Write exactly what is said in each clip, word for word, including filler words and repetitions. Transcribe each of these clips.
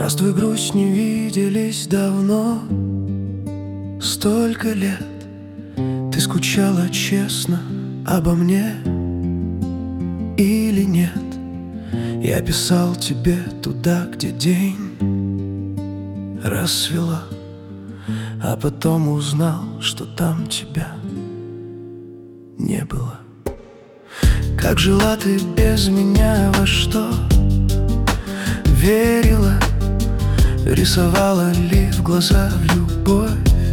Здравствуй, грусть, не виделись давно. Столько лет ты скучала честно обо мне или нет? Я писал тебе туда, где день рассвело, а потом узнал, что там тебя не было. Как жила ты без меня, во что верила? Рисовала ли в глазах любовь,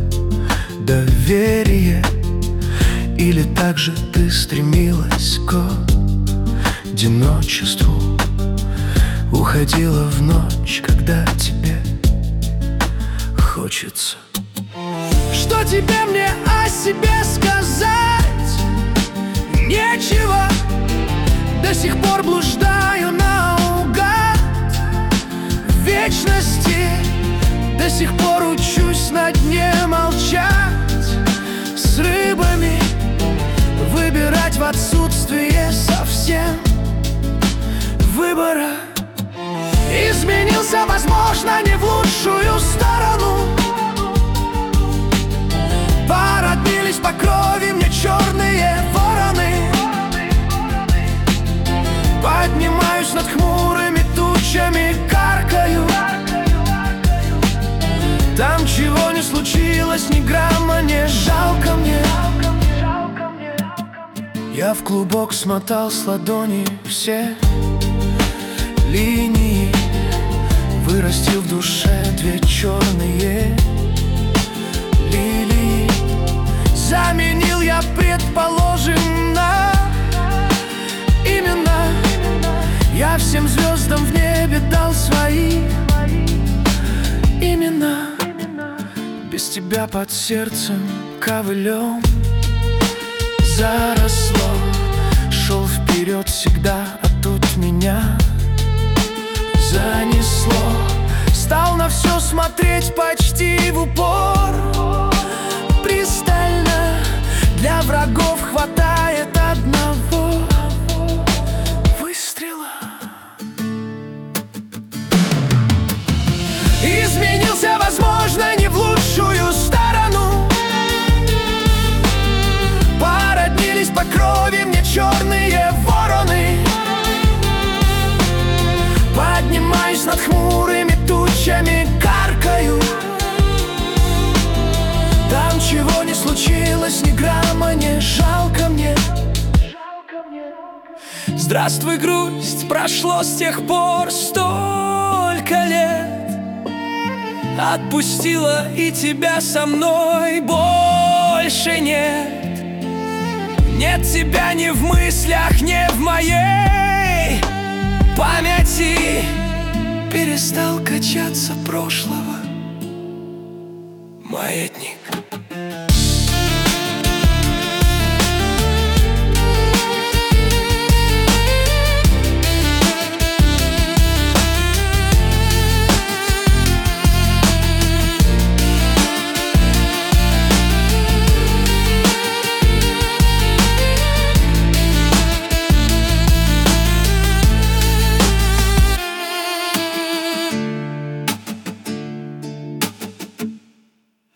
доверие? Или так же ты стремилась к одиночеству? Уходила в ночь, когда тебе хочется. Что тебе мне о себе сказать? Нечего. До сих пор блуждаю наугад в вечности. До сих пор учусь на дне молчать, с рыбами выбирать в отсутствие совсем выбора. Изменился, возможно, не в лучшую сторону. Породнились по крови мне черные вороны. Поднимаюсь над хмурыми тучами, каркаю. Там чего не случилось, ни грамма не жалко мне. Я в клубок смотал с ладони все линии, вырастил в душе две черные лилии. Заменил я, предположим, на имена. Я всем звездам в небе дал свои имена. Без тебя под сердцем ковылем заросло. Шел вперед всегда, а тут меня занесло. Стал на все смотреть почти в упор, пристально. Для врагов хватает одного выстрела. Изменился, возможно, не в лучшую сторону. Породнились по крови мне черные вороны. Поднимаюсь над хмурыми тучами, каркаю. Там чего не случилось, ни грамма не жалко мне. Здравствуй, грусть, прошло с тех пор столько лет. Отпустила и тебя со мной больше нет. Нет тебя ни в мыслях, ни в моей памяти. Перестал качаться прошлого маятник.